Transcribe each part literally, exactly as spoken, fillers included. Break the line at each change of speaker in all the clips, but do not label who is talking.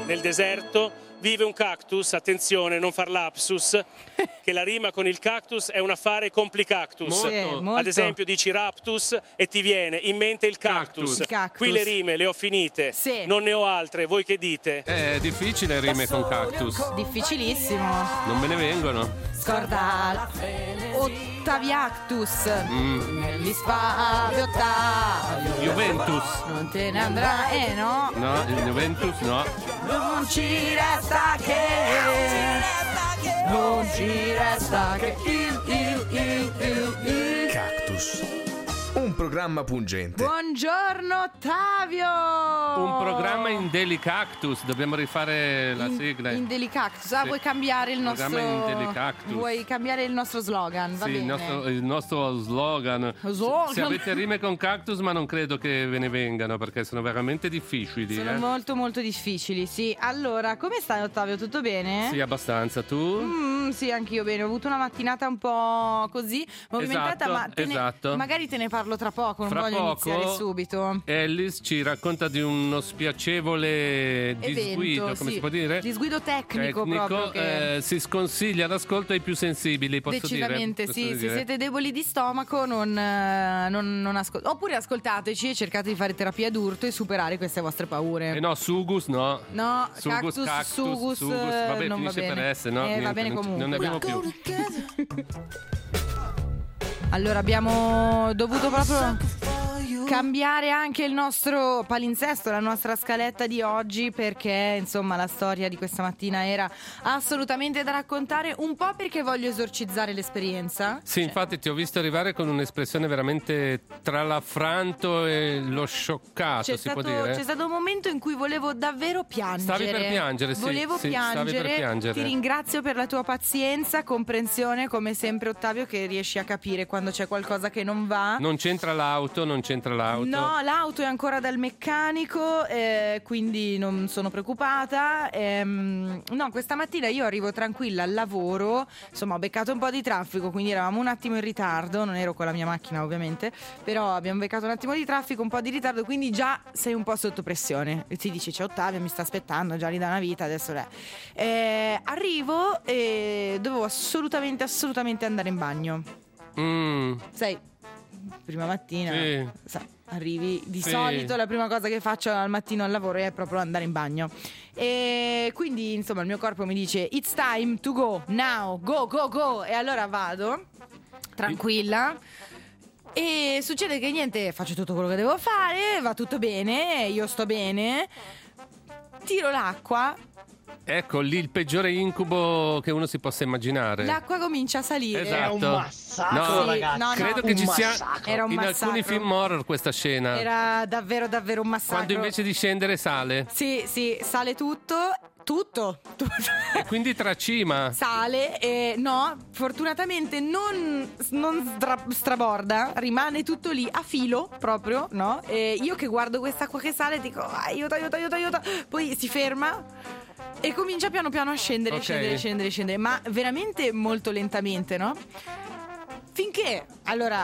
nel deserto vive un cactus, attenzione, non far lapsus, che la rima con il cactus è un affare complicactus.
Molto. Molto.
Ad esempio dici raptus e ti viene in mente il cactus.
Il cactus.
Qui le rime le ho finite,
sì.
non ne ho altre, voi che dite?
È difficile rime con cactus.
Difficilissimo.
Non me ne vengono.
Scorda Ottaviactus.
Mm.
Gli spavi Ottavio.
Juventus.
Non te ne andrà, eh no?
No, il Juventus no.
Non ci resta che Non ci resta che il, il, il, il, il
Cactus. Un programma pungente.
Buongiorno Ottavio.
Un programma in Delicactus. Dobbiamo rifare la
in,
sigla.
In Delicactus. Ah,
sì.
Vuoi cambiare il nostro
Programma in Delicactus.
Vuoi cambiare il nostro slogan? Va
sì,
bene.
il nostro, il nostro slogan.
slogan.
Se avete rime con cactus, ma non credo che ve ne vengano, perché sono veramente difficili.
Sono
eh?
molto molto difficili, sì. Allora, come stai Ottavio? Tutto bene?
Sì, abbastanza. Tu?
Mm, sì, anch'io bene. Ho avuto una mattinata un po' così movimentata,
esatto,
ma te ne,
esatto.
magari te ne parlo tra poco, non
Fra
voglio
poco,
iniziare subito.
Alice ci racconta di uno spiacevole disguido,
Evento,
come
sì.
si può dire?
Disguido tecnico,
Tecnico,
proprio che...
eh, si sconsiglia l'ascolto ai più sensibili, posso
Decisamente
dire?
sì,
Posso
se
dire?
siete deboli di stomaco non, eh, non, non ascoltate. Oppure ascoltateci e cercate di fare terapia d'urto e superare queste vostre paure.
Eh no, Sugus no.
No,
Sugus,
cactus,
cactus,
Sugus,
Sugus, vabbè,
non va
finisce
bene.
per S, no?
Eh,
Niente,
va bene
non,
comunque.
non ne abbiamo più.
Allora abbiamo dovuto proprio cambiare anche il nostro palinsesto, la nostra scaletta di oggi, perché insomma la storia di questa mattina era assolutamente da raccontare, un po' perché voglio esorcizzare l'esperienza.
Sì, infatti ti ho visto arrivare con un'espressione veramente tra l'affranto e lo scioccato,
C'è
si
stato,
può dire?
c'è stato un momento in cui volevo davvero piangere.
Stavi per piangere, sì,
Volevo
sì,
piangere.
stavi per piangere.
Ti ringrazio per la tua pazienza, comprensione, come sempre Ottavio, che riesci a capire quando c'è qualcosa che non va.
Non c'entra l'auto, non c'entra l'auto.
No, l'auto è ancora dal meccanico, eh, quindi non sono preoccupata. Ehm, no, questa mattina io arrivo tranquilla al lavoro, insomma ho beccato un po' di traffico, quindi eravamo un attimo in ritardo, non ero con la mia macchina ovviamente, però abbiamo beccato un attimo di traffico, un po' di ritardo, quindi già sei un po' sotto pressione. E ti dici c'è Ottavio, mi sta aspettando, già gli da una vita, adesso lei. Eh, arrivo e dovevo assolutamente, assolutamente andare in bagno.
Mm.
Sai, prima mattina,
Sì.
sai, arrivi di
Sì.
solito la prima cosa che faccio al mattino al lavoro è proprio andare in bagno, e quindi insomma il mio corpo mi dice it's time to go now, go go go, e allora vado tranquilla. E succede che niente, faccio tutto quello che devo fare, va tutto bene, io sto bene, tiro l'acqua.
Ecco lì il peggiore incubo che uno si possa immaginare.
L'acqua comincia a salire.
Esatto.
È un massacro,
No,
ragazzi.
no, no.
credo
Un
che ci sia
massacro.
Era un
in
massacro.
alcuni film horror questa scena.
Era davvero davvero un massacro.
Quando invece di scendere sale.
Sì, sì, sale tutto, tutto, tutto.
E quindi tracima.
Sale e no, fortunatamente non, non stra- straborda, rimane tutto lì a filo proprio, no? E io che guardo quest'acqua che sale dico aiuto, aiuto, aiuto, aiuto. Poi si ferma e comincia piano piano a scendere,
Ok.
scendere, scendere, scendere, ma veramente molto lentamente, no? Finché, allora,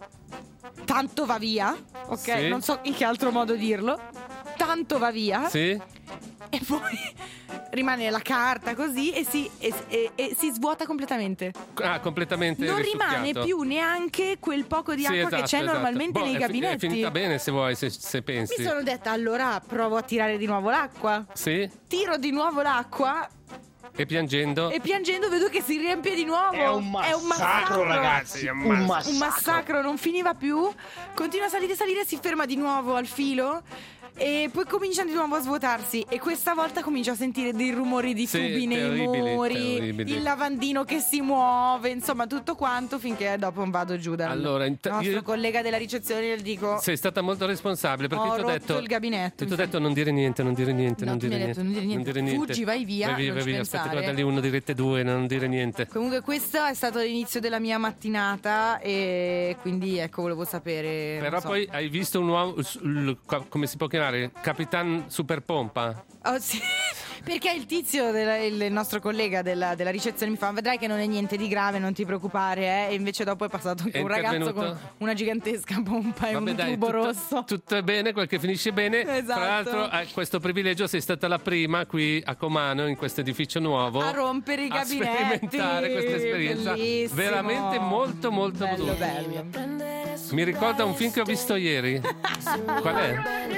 tanto va via, ok?
Sì.
Non so in che altro modo dirlo. Tanto va via.
Sì?
E poi rimane la carta così e si, e, e- e si svuota completamente.
Ah, completamente
Non
risucchiato.
rimane più neanche quel poco di
Sì,
acqua
esatto,
che c'è
esatto.
normalmente
Boh,
nei
è fi-
gabinetti.
È finita bene se vuoi, se, se pensi.
Mi sono detta allora provo a tirare di nuovo l'acqua.
Sì?
Tiro di nuovo l'acqua
E piangendo?
e piangendo vedo che si riempie di nuovo.
È un massacro, ragazzi. Un massacro.
Un massacro, non finiva più. Continua a salire, salire, si ferma di nuovo al filo. E poi comincia di nuovo a svuotarsi. E questa volta comincio a sentire dei rumori di
Sì,
tubi nei
terribili,
muri,
terribili.
il lavandino che si muove, insomma tutto quanto, finché dopo vado giù dal
Allora, int-
nostro
io-
collega della ricezione e gli dico
Sei stata molto responsabile perché
ho
ti ho
rotto
detto
il gabinetto.
Ti ho detto non dire niente, non dire niente,
No,
non
tu mi
dire
hai
niente.
detto, non dire niente. Fuggi, vai via,
Vai via,
non
vai
ci
via. Aspetta,
pensare.
guarda lì uno di rete due, non dire niente.
Comunque questo è stato l'inizio della mia mattinata e quindi ecco volevo sapere.
Però
non so.
poi hai visto un uomo, s- l- co- come si può chiamare? Capitan Super Pompa?
Oh, sì. Perché il tizio, del, il nostro collega della, della ricezione mi fa: vedrai che non è niente di grave, non ti preoccupare, eh. E invece dopo è passato anche
È
un ragazzo
intervenuto?
con una gigantesca pompa e
Vabbè,
un
dai,
tubo
tutto,
rosso.
tutto è bene, quel che finisce bene.
Esatto.
Tra l'altro, a questo privilegio sei stata la prima qui a Comano, in questo edificio nuovo,
A rompere i
a
gabinetti.
sperimentare questa esperienza
Bellissimo.
veramente molto molto
bello,
brutta.
bello.
Mi ricorda un film che ho visto ieri. Qual è?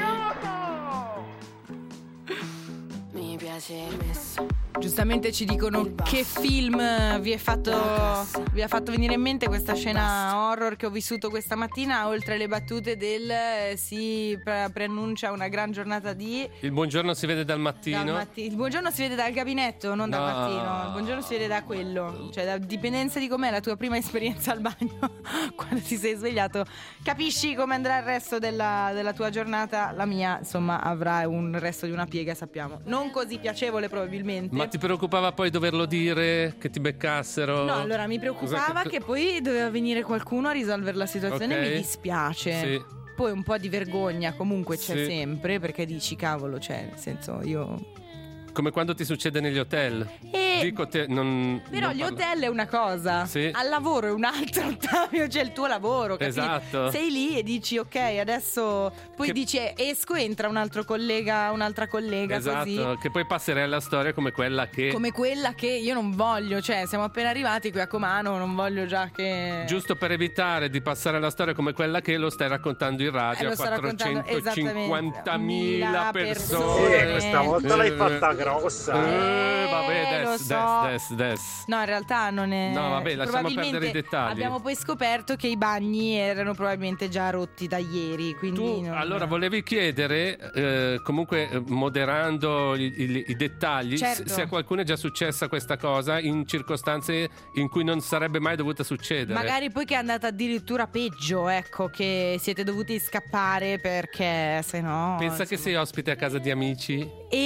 Mi piace il messo.
Giustamente ci dicono che film vi è fatto vi ha fatto venire in mente questa scena horror che ho vissuto questa mattina, oltre alle battute del eh, si pre- preannuncia una gran giornata di
Il buongiorno si vede dal mattino.
dal matti- il buongiorno si vede dal gabinetto, non dal
No.
mattino. Il buongiorno si vede da quello, cioè da dipendenza di com'è la tua prima esperienza al bagno quando ti sei svegliato, capisci come andrà il resto della, della tua giornata. La mia, insomma, avrà un resto di una piega, sappiamo, non così piacevole probabilmente.
Ma ti preoccupava poi doverlo dire, che ti beccassero?
No, allora mi preoccupava
Cosa
che poi doveva venire qualcuno a risolvere la situazione.
Ok.
Mi dispiace.
Sì.
Poi un po' di vergogna comunque c'è
Sì.
sempre, perché dici cavolo, cioè nel senso io.
Come quando ti succede negli hotel.
E
Dico te, non,
però
non
gli
parlo-
hotel è una cosa,
Sì.
al lavoro è un'altra, Ottavio, c'è il tuo lavoro, capito?
Esatto.
Sei lì e dici ok, adesso poi
Che-
dici eh, esco, entra un altro collega, un'altra collega
Esatto,
così.
che poi passerei alla storia come quella che
Come quella che io non voglio, cioè siamo appena arrivati qui a Comano, non voglio già che
giusto per evitare di passare alla storia come quella che lo stai raccontando in radio
Eh, lo
a
sto raccontando
quattrocentocinquantamila
esattamente.
persone.
Sì, questa volta l'hai
Eh,
fatta grossa.
Eh, vabbè,
Eh, lo
des,
so.
des, des, des.
No, in realtà non è.
No, vabbè, lasciamo
probabilmente
perdere i dettagli.
Abbiamo poi scoperto che i bagni erano probabilmente già rotti da ieri. Quindi
Tu
non-
allora volevi chiedere, eh, comunque eh, moderando i, i- i dettagli,
Certo.
se, se a qualcuno è già successa questa cosa in circostanze in cui non sarebbe mai dovuta succedere.
Magari poi che è andata addirittura peggio, ecco, che siete dovuti scappare perché se no.
Pensa che sei ospite a casa di amici.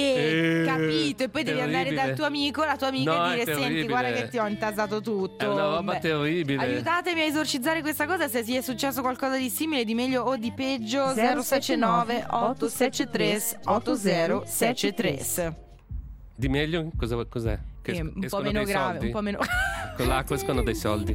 E
Eh,
capito, e poi devi andare
terribile.
dal tuo amico, la tua amica
No,
e
è
dire: senti,
terribile.
guarda che ti ho intasato tutto.
È una roba
Beh,
terribile.
Aiutatemi a esorcizzare questa cosa. Se ti è successo qualcosa di simile, di meglio o di peggio. zero sette nove otto sette tre otto zero sette tre.
Di meglio? Cosa, cos'è? Che
Che è
es-
un po'
escono
meno
dei
grave,
soldi?
un po' meno.
Con l'acqua escono dei soldi.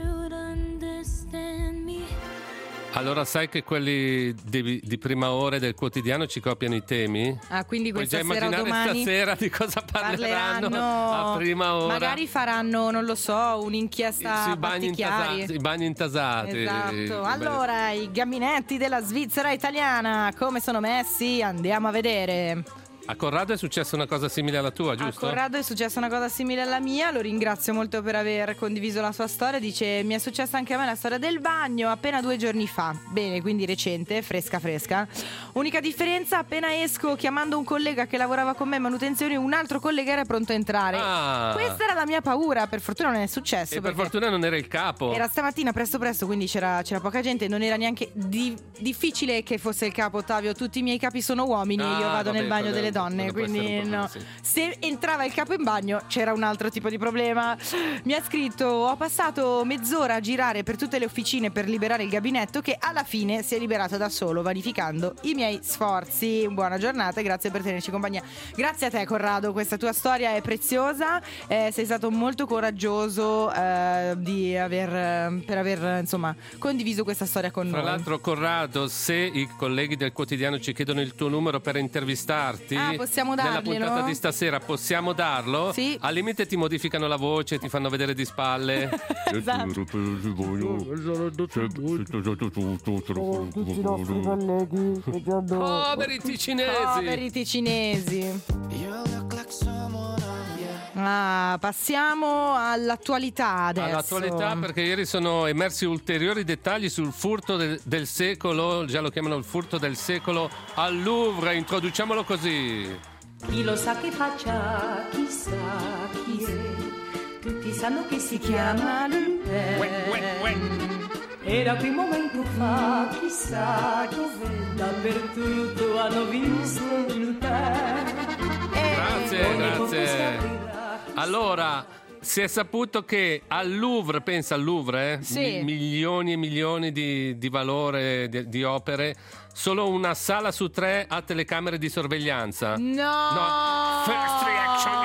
Allora sai che quelli di, di prima ora del quotidiano ci copiano i temi?
Ah, quindi
Puoi già
questa sera o
immaginare
domani
stasera di cosa parleranno, a prima ora.
Magari faranno, non lo so, un'inchiesta
sui bagni
battichiari.
intasati, i bagni intasati.
Esatto.
Beh,
Allora, i gabinetti della Svizzera italiana, come sono messi? Andiamo a vedere.
a Corrado è successa una cosa simile alla tua, giusto?
A Corrado è successa una cosa simile alla mia, lo ringrazio molto per aver condiviso la sua storia. Dice: mi è successa anche a me la storia del bagno appena due giorni fa. Bene, quindi recente, fresca fresca. Unica differenza, appena esco chiamando un collega che lavorava con me in manutenzione, un altro collega era pronto a entrare.
Ah.
Questa era la mia paura, per fortuna non è successo.
E per
perché
fortuna non era il capo.
era stamattina presto presto, quindi c'era, c'era poca gente, non era neanche di- difficile che fosse il capo. Ottavio, tutti i miei capi sono uomini,
Ah,
io vado
vabbè,
nel bagno
quello-
delle donne,
quello può essere
quindi
un problema,
no.
sì.
Se entrava il capo in bagno c'era un altro tipo di problema. Mi ha scritto: ho passato mezz'ora a girare per tutte le officine per liberare il gabinetto, che alla fine si è liberato da solo, vanificando i miei sforzi. Buona giornata e grazie per tenerci compagnia. Grazie a te, Corrado, questa tua storia è preziosa. Eh, sei stato molto coraggioso eh, di aver, eh, per aver insomma condiviso questa storia con
Tra
noi.
l'altro, Corrado, se i colleghi del quotidiano ci chiedono il tuo numero per intervistarti,
Ah, possiamo
nella
darglielo?
puntata di stasera possiamo darlo?
Sì.
Al limite ti modificano la voce, ti fanno vedere di spalle.
Esatto.
Poveri ticinesi.
Poveri ticinesi. Ah, passiamo all'attualità adesso.
All'attualità, perché ieri sono emersi ulteriori dettagli sul furto del, del secolo, già lo chiamano il furto del secolo al Louvre. Introduciamolo così.
Chi lo sa che faccia, chissà chi è. Tutti sanno che si chiama Lupin. Era qui un momento fa, chissà dove, dappertutto hanno visto Lupin.
Grazie,
Ogni
grazie.
conquista aprirà.
Allora, si è saputo che al Louvre, pensa al Louvre, eh?
Sì.
Mi- milioni e milioni di, di valore di, di opere, solo una sala su tre ha telecamere di sorveglianza.
No!
No, First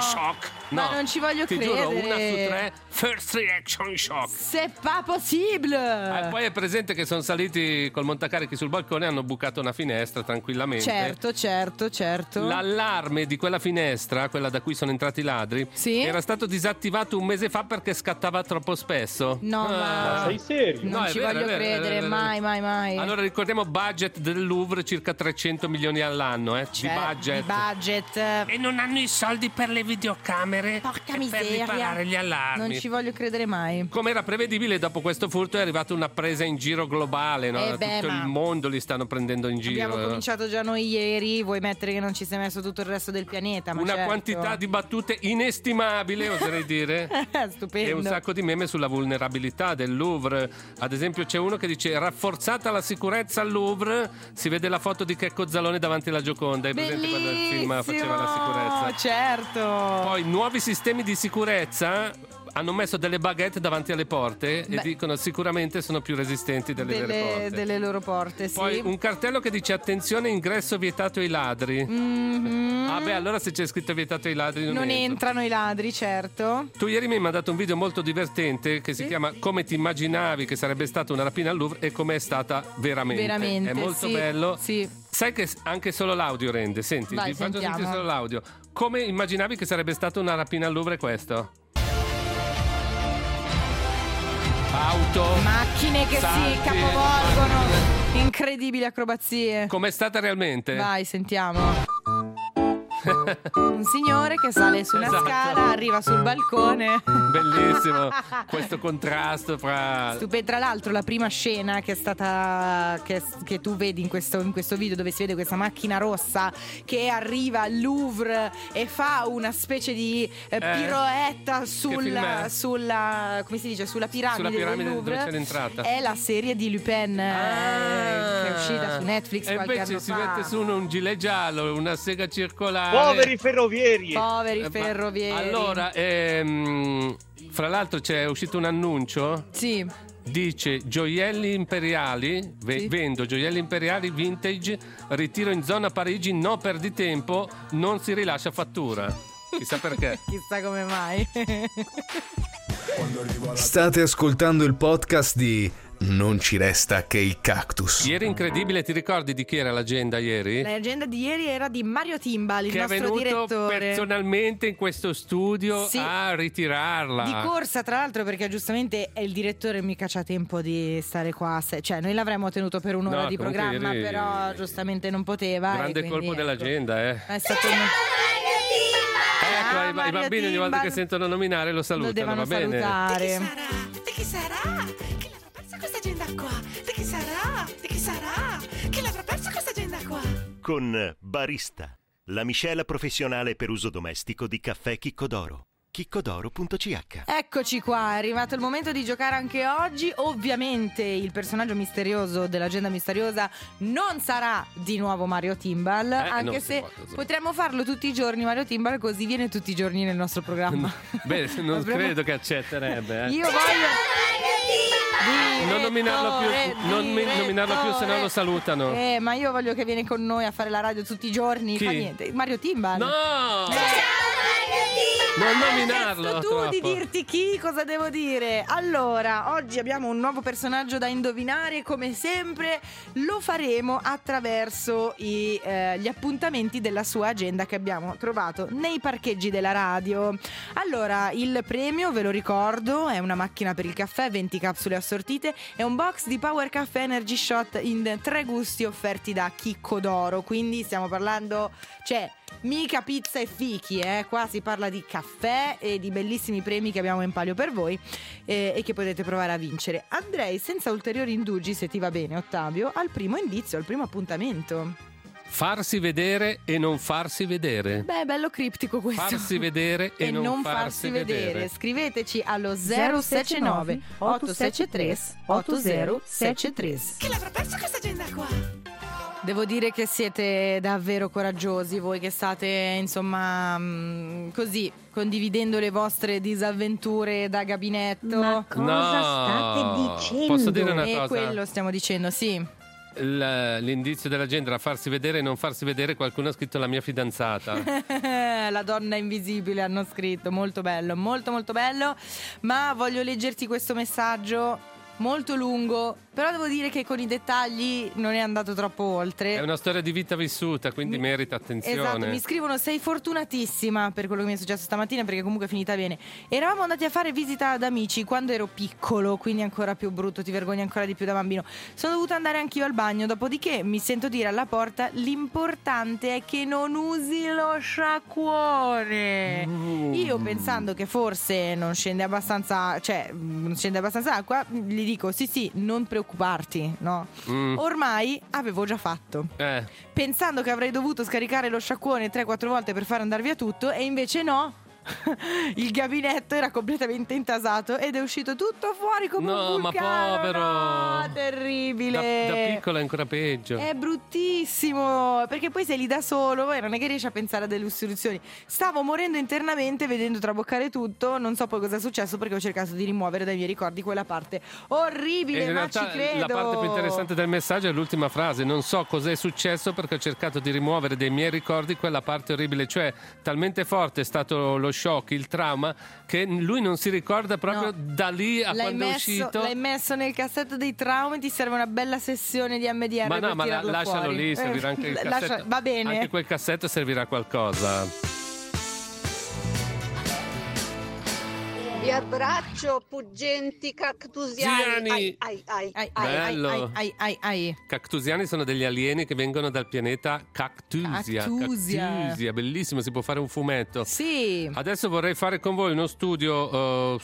shock. No,
ma non ci voglio
ti
credere.
giuro, una su tre, first reaction shock.
C'est pas possible.
E poi è presente che sono saliti col montacarichi sul balcone e hanno bucato una finestra tranquillamente.
Certo, certo, certo.
L'allarme di quella finestra, quella da cui sono entrati i ladri,
sì?
era stato disattivato un mese fa perché scattava troppo spesso.
No,
ah.
ma
sei serio?
Non
No,
ci
vero,
voglio
vero,
credere,
vero, vero.
mai, mai, mai.
Allora ricordiamo budget del Louvre circa trecento milioni all'anno, eh,
Cioè,
di budget.
di budget.
E non hanno i soldi per le videocamere.
Porca
e per
miseria.
riparare gli allarmi.
Non ci voglio credere mai.
Come era prevedibile, dopo questo furto è arrivata una presa in giro globale, no?
Eh beh,
Tutto
ma-
il mondo li stanno prendendo in giro.
Abbiamo cominciato già noi ieri, vuoi mettere che non ci sei messo tutto il resto del pianeta? Ma
Una
certo.
quantità di battute inestimabile, oserei dire.
Stupendo.
E un sacco di meme sulla vulnerabilità del Louvre. Ad esempio c'è uno che dice: rafforzata la sicurezza al Louvre, si vede la foto di Checco Zalone davanti alla Gioconda. È presente quando il film faceva la sicurezza?
Certo.
Poi nuovi sistemi di sicurezza. Hanno messo delle baguette davanti alle porte
Beh.
e dicono sicuramente sono più resistenti delle, vere
delle,
porte.
delle loro porte, sì.
Poi un cartello che dice attenzione, ingresso vietato ai ladri.
Mhm.
Ah beh, allora se c'è scritto vietato ai ladri non,
Non
entro.
entrano i ladri, certo.
Tu ieri mi hai mandato un video molto divertente che si
Sì.
chiama Come ti immaginavi che sarebbe stata una rapina al Louvre e come è stata veramente.
Veramente,
È molto
sì,
bello.
sì.
Sai che anche solo l'audio rende. Senti,
Vai,
ti faccio
sentiamo.
sentire solo l'audio. Come immaginavi che sarebbe stata una rapina al Louvre questo? Auto.
Macchine che
salti,
si capovolgono.
macchine.
Incredibili acrobazie.
Com'è stata realmente?
Vai, sentiamo. Un signore che sale su una
Esatto.
scala, arriva sul balcone.
Bellissimo questo contrasto fra.
Stupendo. Tra l'altro la prima scena che è stata che, che tu vedi in questo, in questo video, dove si vede questa macchina rossa che arriva al Louvre e fa una specie di eh, piroetta
film
sulla,
è?
sulla come si dice sulla piramide,
Sulla piramide
del
dove
Louvre.
c'è l'entrata.
È la serie di Lupin, eh, che è uscita su Netflix
e
qualche
invece
anno
si
fa.
mette su uno, un gilet giallo, una sega circolare.
Poveri ferrovieri.
Poveri
Eh, ma-
ferrovieri.
Allora, ehm, fra l'altro c'è uscito un annuncio.
Sì.
Dice gioielli imperiali, ve-
Sì.
vendo gioielli imperiali vintage, ritiro in zona Parigi, no perdi tempo, non si rilascia fattura. Chissà perché.
Chissà come mai.
State ascoltando il podcast di Non ci resta che il cactus.
Ieri incredibile, ti ricordi di chi era l'agenda ieri?
L'agenda di ieri era di Mario Timbal, il
Che è
nostro
venuto
direttore.
personalmente in questo studio
Sì.
a ritirarla.
Di corsa, tra l'altro, perché giustamente è il direttore, mica c'ha tempo di stare qua. se- Cioè, noi l'avremmo tenuto per un'ora
No,
di
comunque
programma,
ieri-
però giustamente non poteva.
Grande
e quindi,
colpo
ecco,
dell'agenda, eh.
È stato un...
Ecco,
Ah,
i, i
Mario
bambini ogni volta
Timbal
che sentono nominare lo
lo
salutano,
devono
va bene?
salutare.
Di chi sarà? Chi l'avrà persa questa agenda qua? Di chi sarà? Di chi sarà? Chi l'avrà persa questa agenda qua?
Con Barista, la miscela professionale per uso domestico di caffè Chicco d'Oro. chiccodoro punto c h.
Eccoci qua, è arrivato il momento di giocare anche oggi. Ovviamente il personaggio misterioso dell'agenda misteriosa non sarà di nuovo Mario Timbal, anche
non si
se
può, insomma.
potremmo farlo tutti i giorni Mario Timbal, così viene tutti i giorni nel nostro programma.
Beh, non
Avremmo-
credo che accetterebbe. Eh.
Io voglio
Non nominarlo più, non mi- nominarlo più, se no lo salutano.
Eh, ma io voglio che viene con noi a fare la radio tutti i giorni.
Chi?
Fa niente. Mario Timbal.
No!
Eh.
Non
Hai
nominarlo
chiesto tu
troppo.
di dirti chi, cosa devo dire? Allora, oggi abbiamo un nuovo personaggio da indovinare. Come sempre lo faremo attraverso i, eh, gli appuntamenti della sua agenda che abbiamo trovato nei parcheggi della radio. Allora, il premio, ve lo ricordo, è una macchina per il caffè, venti capsule assortite e un box di Power Caffè Energy Shot in tre gusti offerti da Chicco d'Oro. Quindi stiamo parlando, cioè, mica pizza e fichi, eh? Qua si parla di caffè e di bellissimi premi che abbiamo in palio per voi, eh, e che potete provare a vincere. Andrei senza ulteriori indugi, se ti va bene Ottavio, al primo indizio, al primo appuntamento.
Farsi vedere e non farsi vedere.
Beh, bello criptico questo.
Farsi vedere e,
e non farsi vedere. Scriveteci allo zero sette nove otto sette tre otto zero sette tre.
Chi l'avrà persa questa agenda qua?
Devo dire che siete davvero coraggiosi voi che state, insomma, mh, così, condividendo le vostre disavventure da gabinetto.
Ma cosa
No.
state dicendo?
Posso dire una
E
cosa?
quello stiamo dicendo, sì.
l- l'indizio della gente era farsi vedere e non farsi vedere. Qualcuno ha scritto la mia fidanzata.
La donna invisibile hanno scritto, molto bello, molto molto bello. Ma voglio leggerti questo messaggio molto lungo, però devo dire che con i dettagli non è andato troppo oltre.
È una storia di vita vissuta, quindi mi... merita attenzione.
Esatto, mi scrivono: sei fortunatissima per quello che mi è successo stamattina, perché comunque è finita bene. Eravamo andati a fare visita ad amici quando ero piccolo, quindi ancora più brutto, ti vergogni ancora di più da bambino. Sono dovuta andare anch'io al bagno, dopodiché mi sento dire alla porta: l'importante è che non usi lo sciacquone. Mm. Io, pensando che forse non scende abbastanza, cioè non scende abbastanza acqua, gli dico: sì sì, non preoccuparti, no? Mm. Ormai avevo già fatto, eh. pensando che avrei dovuto scaricare lo sciacquone tre quattro volte per far andare via tutto, e invece no. Il gabinetto era completamente intasato ed è uscito tutto fuori come
no,
un vulcano.
Ma povero,
no, terribile.
Da, da piccolo è ancora peggio.
È bruttissimo, perché poi sei lì da solo, poi non è che riesci a pensare a delle istruzioni. Stavo morendo internamente vedendo traboccare tutto. Non so poi cosa è successo, perché ho cercato di rimuovere dai miei ricordi quella parte orribile.
In
ma
realtà
ci credo.
La parte più interessante del messaggio è l'ultima frase: non so cos'è successo perché ho cercato di rimuovere dai miei ricordi quella parte orribile. Cioè, talmente forte è stato lo shock, il trauma, che lui non si ricorda proprio, no, da lì a
l'hai
quando
messo,
è uscito.
L'hai messo nel cassetto dei traumi. Ti serve una bella sessione di M D R.
Ma no,
per
ma
tirarlo
lascialo
fuori.
lì, servirà anche il cassetto.
Lascia, va bene.
Anche quel cassetto servirà a qualcosa.
Vi abbraccio, puggenti cactusiani.
Ai,
ai, ai, ai,
bello.
Ai, ai, ai, ai.
Cactusiani sono degli alieni che vengono dal pianeta Cactusia.
Cactusia.
Cactusia, bellissimo, si può fare un fumetto.
Sì.
Adesso vorrei fare con voi uno studio uh,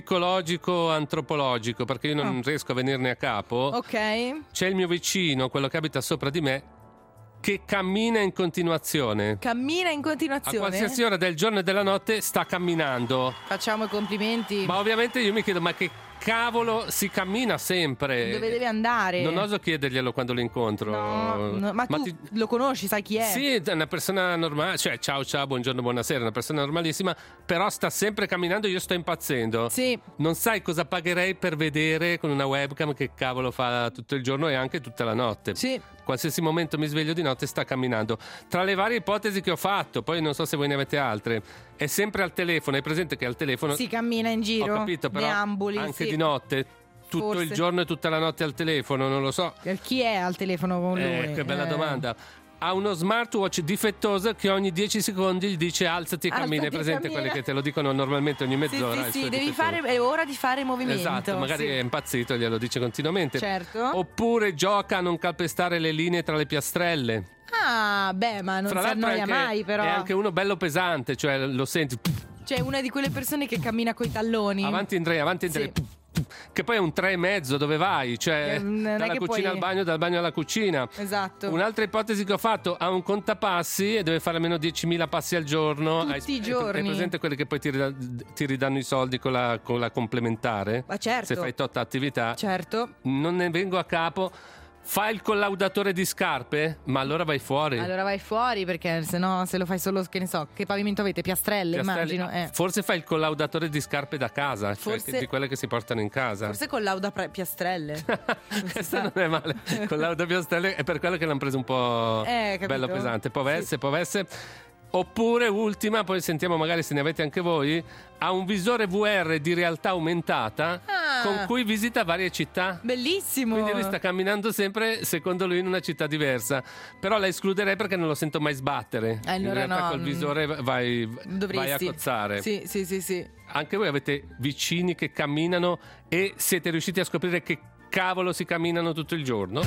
psicologico-antropologico, perché io non oh. riesco a venirne a capo.
Ok.
C'è il mio vicino, quello che abita sopra di me, che cammina in continuazione.
Cammina in continuazione?
A qualsiasi ora del giorno e della notte sta camminando.
Facciamo i complimenti.
Ma ovviamente io mi chiedo, ma che cavolo, si cammina sempre?
Dove deve andare?
Non oso chiederglielo quando lo incontro.
No, no, ma, ma tu ti... lo conosci, sai chi è?
Sì, è una persona normale, cioè ciao ciao, buongiorno, buonasera, una persona normalissima, però sta sempre camminando, io sto impazzendo.
Sì.
Non sai cosa pagherei per vedere con una webcam che cavolo fa tutto il giorno e anche tutta la notte.
Sì.
Qualsiasi momento mi sveglio di notte sta camminando. Tra le varie ipotesi che ho fatto, poi non so se voi ne avete altre, è sempre al telefono. Hai presente che al telefono
si cammina in giro?
Ho capito, però
deambuli,
anche
sì.
di notte, tutto
Forse.
il giorno e tutta la notte al telefono, non lo so.
Chi è al telefono con lui?
Eh, che bella
eh.
domanda. Ha uno smartwatch difettoso che ogni dieci secondi gli dice alzati e cammina. È presente
cammina.
quelli che te lo dicono normalmente ogni mezz'ora?
Sì, sì, sì, devi fare, è ora di fare movimento.
Esatto, magari
sì.
è impazzito, glielo dice continuamente.
Certo.
Oppure gioca a non calpestare le linee tra le piastrelle.
Ah, beh, ma non
Fra
si annoia
anche,
mai, però.
È anche uno bello pesante, cioè lo senti.
Cioè una di quelle persone che cammina coi talloni.
Avanti Andrea, avanti Andrea. Sì. Che poi è un tre e mezzo, dove vai? Cioè dalla cucina puoi... al bagno, dal bagno alla cucina.
Esatto.
Un'altra ipotesi che ho fatto: ha un contapassi e deve fare almeno diecimila passi al giorno.
Tutti
hai,
i giorni.
Hai presente quelli che poi ti, ridà, ti ridanno i soldi con la, con la complementare?
Ma certo.
Se fai tot attività.
Certo.
Non ne vengo a capo. Fai il collaudatore di scarpe? Ma allora vai fuori.
Allora vai fuori, perché se no, se lo fai solo, che ne so, che pavimento avete? Piastrelle,
Piastrelle.
immagino. Eh.
Forse fai il collaudatore di scarpe da casa,
Forse...
cioè di quelle che si portano in casa.
Forse collauda pre- piastrelle.
Questa non è male. Collauda piastrelle è per quello che l'hanno preso un po'
eh,
bello pesante. Povesse,
sì.
povesse. Oppure ultima, poi sentiamo magari se ne avete anche voi, ha un visore V R di realtà aumentata ah, con cui visita varie città.
Bellissimo.
Quindi lui sta camminando sempre, secondo lui, in una città diversa. Però la escluderei perché non lo sento mai sbattere.
Allora
in realtà
no,
col visore vai, vai a cozzare.
Sì, sì, sì, sì.
Anche voi avete vicini che camminano e siete riusciti a scoprire che cavolo si camminano tutto il giorno?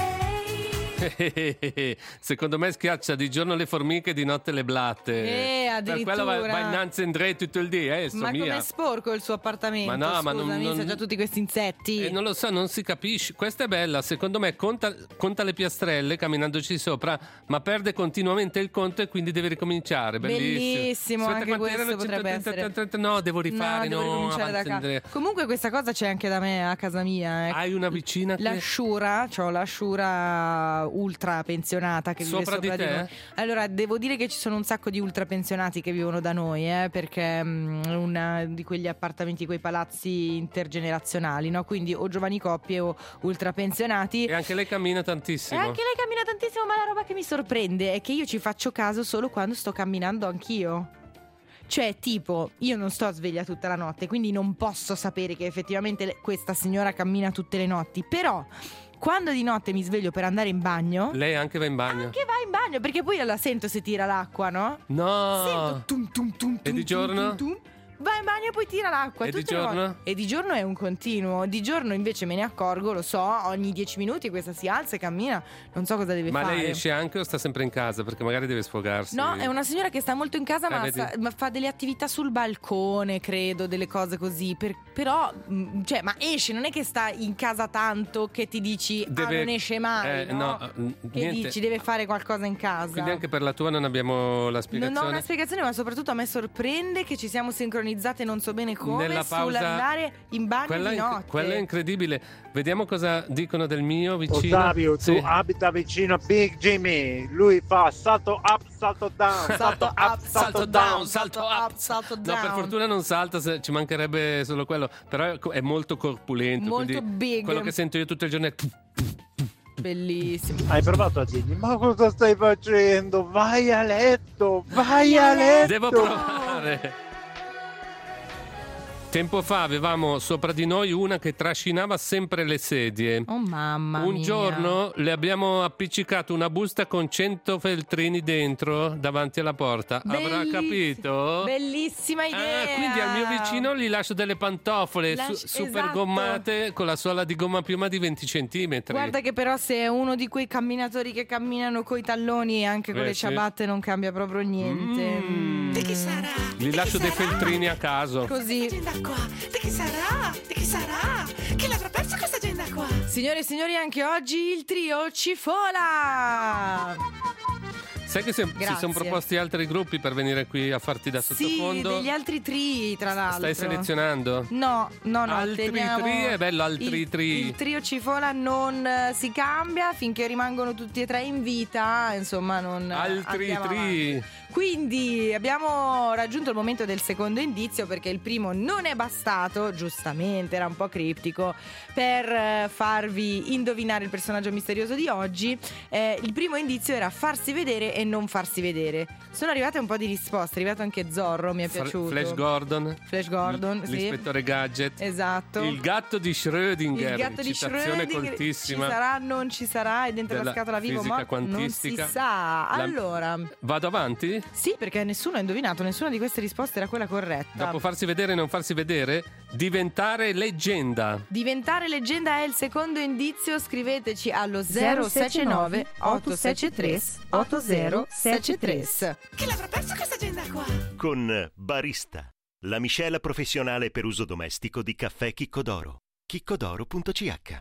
Secondo me schiaccia di giorno le formiche, di notte le blatte.
Eh, addirittura.
Per quello va, va innanzi in tre tutto il dia, eh,
Ma
mia.
com'è sporco il suo appartamento?
Ma no, ma non-
Scusami,
non-
c'ha già tutti questi insetti.
Eh, non lo so, non si capisce. Questa è bella, secondo me conta, conta le piastrelle camminandoci sopra, ma perde continuamente il conto e quindi deve ricominciare. Bellissimo.
Bellissimo,
Aspetta,
anche
quanti
questo
erano?
potrebbe
centotrenta,
essere.
No, devo rifare,
devo
no,
ricominciare da
avanti,
capo.
Andrea.
Comunque questa cosa c'è anche da me a casa mia. Eh.
Hai una vicina che...
La Shura, c'ho la Shura ultra pensionata che vive
Sopra
sopra
di
di,
te?
noi. Allora, devo dire che ci sono un sacco di ultra pensionati che vivono da noi, eh, perché mh, è una di quegli appartamenti, quei palazzi intergenerazionali, no? Quindi o giovani coppie o ultra pensionati.
E anche lei cammina tantissimo.
E anche lei cammina tantissimo, ma la roba che mi sorprende è che io ci faccio caso solo quando sto camminando anch'io. Cioè, tipo, io non sto sveglia tutta la notte, quindi non posso sapere che effettivamente le- questa signora cammina tutte le notti. Però, quando di notte mi sveglio per andare in bagno,
Lei anche va in bagno?
che va in bagno, perché poi la sento se tira l'acqua, no?
No!
Sento tum tum tum
E
tum
di
tum
giorno?
tum tum. Va in bagno e poi tira l'acqua
E di
tutte le volte.
giorno?
E di giorno è un continuo. Di giorno invece me ne accorgo, lo so, ogni dieci minuti questa si alza e cammina. Non so cosa deve
Ma
fare.
lei esce anche o sta sempre in casa? Perché magari deve sfogarsi.
No, è una signora che sta molto in casa,
Eh,
ma,
vedi.
sa- ma fa delle attività sul balcone, credo, delle cose così. Per- però, mh, cioè, ma esce, non è che sta in casa tanto che ti dici,
Deve-
ah, non esce mai,
Eh,
no?
no, mm,
Che
niente.
dici, deve fare qualcosa in casa.
Quindi anche per la tua non abbiamo la
Non
spiegazione?
ho una spiegazione, ma soprattutto a me sorprende che ci siamo sincronizzate non so bene come
Nella pausa-
sull'andare in bagno
Quella,
di
è,
notte.
quella è incredibile. Vediamo cosa dicono del mio vicino.
Ottavio,
Sì.
tu abita vicino a Big Jimmy. Lui fa salto up, salto down, salto up,
Salto down, salto up,
salto
No,
down.
per fortuna non salta, se- ci mancherebbe solo quello. Però è co- è molto corpulento.
Molto
quindi
big.
Quello che sento io tutto il giorno è.
Bellissimo.
Hai provato a dirgli, ma cosa stai facendo? Vai a letto, vai a letto.
Devo provare. Tempo fa avevamo sopra di noi una che trascinava sempre le sedie.
Oh mamma
Un
mia.
giorno le abbiamo appiccicato una busta con cento feltrini dentro davanti alla porta. Avrà
Belliss-
capito?
Bellissima idea.
Ah, quindi al mio vicino gli lascio delle pantofole
Lasci-
su- super
esatto.
gommate con la suola di gomma piuma di venti centimetri.
Guarda che però se è uno di quei camminatori che camminano coi talloni e anche con
Eh,
le
sì.
ciabatte non cambia proprio niente.
Mm.
Di chi sarà?
Gli lascio dei feltrini a caso.
Così.
Agenda qua. Di chi sarà? Di chi sarà? Chi l'avrà persa questa agenda qua?
Signore e signori, anche oggi il trio Cifola.
Sai che se- si
Grazie.
sono proposti altri gruppi per venire qui a farti da
Sì,
sottofondo?
degli altri tri, tra l'altro.
Stai selezionando?
No, no, no.
Altri
teniamo-
tri, è bello, altri
il,
tri.
Il trio Cifola non eh, si cambia finché rimangono tutti e tre in vita, insomma, non
Altri
andiamo
tri.
avanti. Quindi abbiamo raggiunto il momento del secondo indizio, perché il primo non è bastato, giustamente, era un po' criptico, per eh, farvi indovinare il personaggio misterioso di oggi. Eh, il primo indizio era farsi vedere e non farsi vedere. Sono arrivate un po' di risposte, è arrivato anche Zorro, mi è
Fr-
piaciuto.
Flash Gordon.
Flash Gordon,
L-
sì.
L'ispettore Gadget.
Esatto.
Il gatto di Schrödinger.
Il gatto di
citazione
Schrödinger
coltissima.
ci sarà, non ci sarà, è dentro la
della
scatola vivo,
fisica
ma non si
quantistica.
sa.
La-
Allora,
Vado avanti?
sì, perché nessuno ha indovinato, nessuna di queste risposte era quella corretta.
Dopo farsi vedere e non farsi vedere, diventare leggenda.
Diventare leggenda è il secondo indizio, scriveteci allo zero sette nove otto sette tre otto zero sette tre.
Chi l'avrà persa questa agenda qua?
Con Barista, la miscela professionale per uso domestico di caffè Chicco d'Oro. chiccodoro punto c h.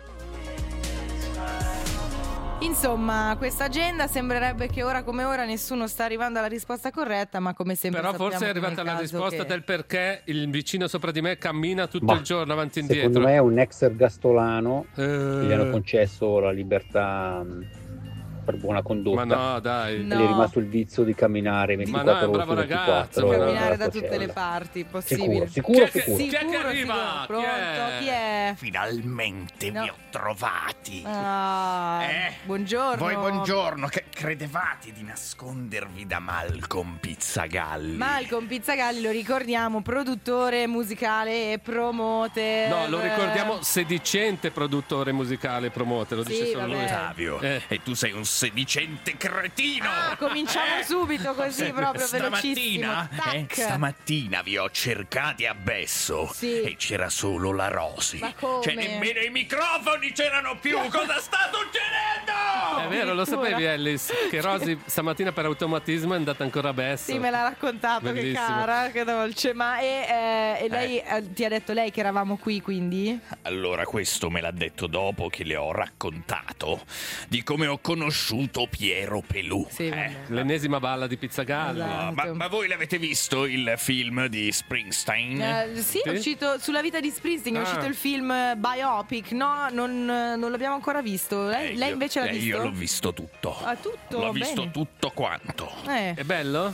Insomma, questa agenda sembrerebbe che ora come ora nessuno sta arrivando alla risposta corretta, ma come sempre
Però
sappiamo
forse è
che nel
arrivata la
caso
risposta
che-
del perché il vicino sopra di me cammina tutto
Ma
il giorno avanti e
Secondo
indietro.
me è un ex ergastolano
Eh.
che gli hanno concesso la libertà mh, per buona condotta.
Ma no, dai.
E gli è rimasto il vizio di camminare
Ma
ventiquattro
no, è un
ore
bravo
su
ragazzo,
ventiquattro.
però.
camminare da
a
tutte
Procella.
le parti, possibile.
Sicuro, sicuro,
Chi è che-
sicuro.
chi è che
Sicuro,
arriva?
sicuro.
Chi
Pronto?
è?
Chi è?
Finalmente
No.
vi ho trovati.
Ah,
Eh,
buongiorno.
Voi buongiorno, che credevate di nascondervi da Malcolm Pizzagalli?
Malcolm Pizzagalli, lo ricordiamo, produttore musicale e promoter.
No, lo ricordiamo sedicente produttore musicale e promoter, lo
Sì,
dice solo
vabbè.
lui.
Ottavio,
Eh.
e tu sei un sedicente cretino.
Ah, cominciamo
Eh?
subito così, proprio velocissimo.
Stamattina, eh,
Tac.
stamattina vi ho cercati a Besso
Sì.
e c'era solo la Rosy.
Ma come?
Cioè nemmeno i microfoni c'erano più. Cosa sta succedendo?
È vero, lo sapevi Ellis? Che Rosy stamattina per automatismo è andata ancora a Besso.
Sì, me l'ha raccontato,
Bellissimo.
che cara, che dolce. Ma e, eh, e lei eh, ti ha detto lei che eravamo qui, quindi?
Allora, questo me l'ha detto dopo che le ho raccontato di come ho conosciuto Piero Pelù.
Sì,
eh.
L'ennesima balla di Pizzagallo.
No, ma, ma voi l'avete visto il film di Springsteen?
Eh, sì, è uscito sulla vita di Springsteen, è
Ah.
uscito il film eh, biopic. No, non, non l'abbiamo ancora visto. Lei,
Eh,
lei
io-
invece l'ha
eh,
visto?
Io l'ho visto tutto.
Ah, tutto?
L'ho visto
Bene.
tutto quanto.
Eh.
È bello?